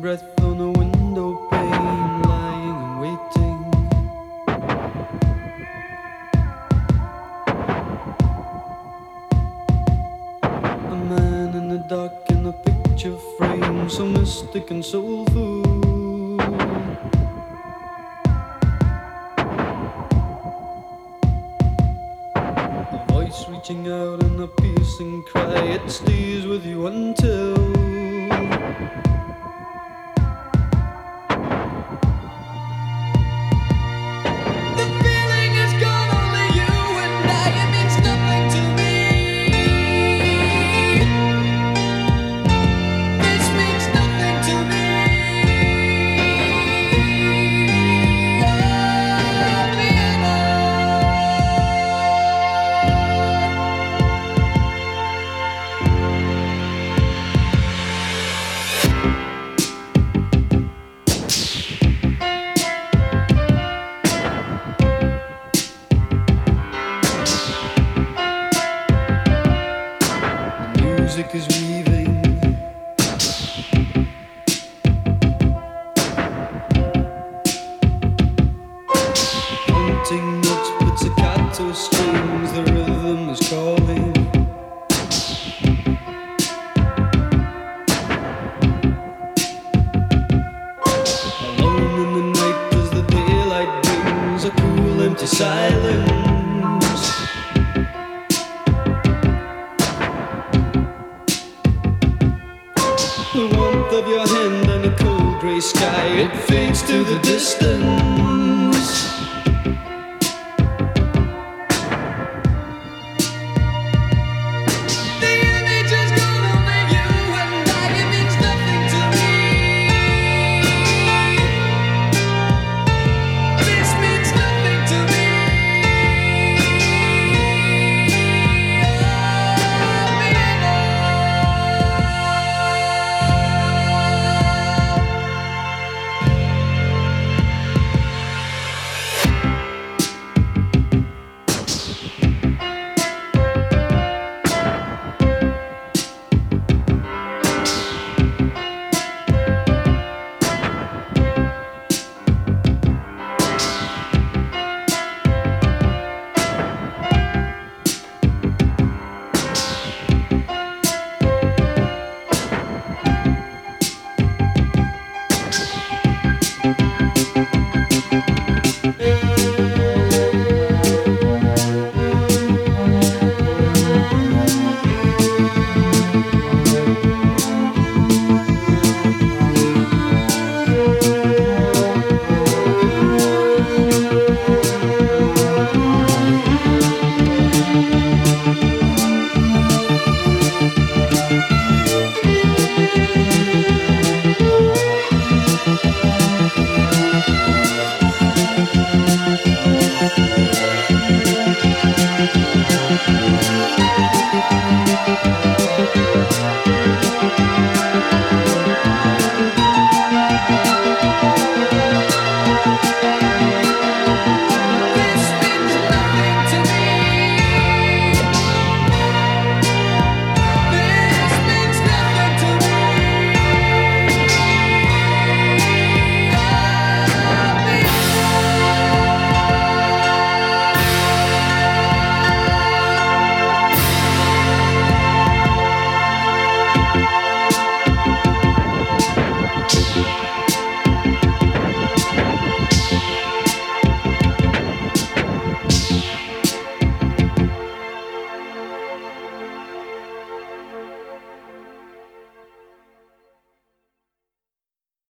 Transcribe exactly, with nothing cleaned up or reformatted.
breath on a window pane, lying and waiting. A man in the dark in a picture frame, so mystic and soulful. A voice reaching out in a piercing cry, it stays with you until music is weaving. Haunting notes, pizzicato strings, the rhythm is calling. Alone in the night as the daylight brings a cool empty silence. The warmth of your hand and a cold grey sky, it fades to the distance.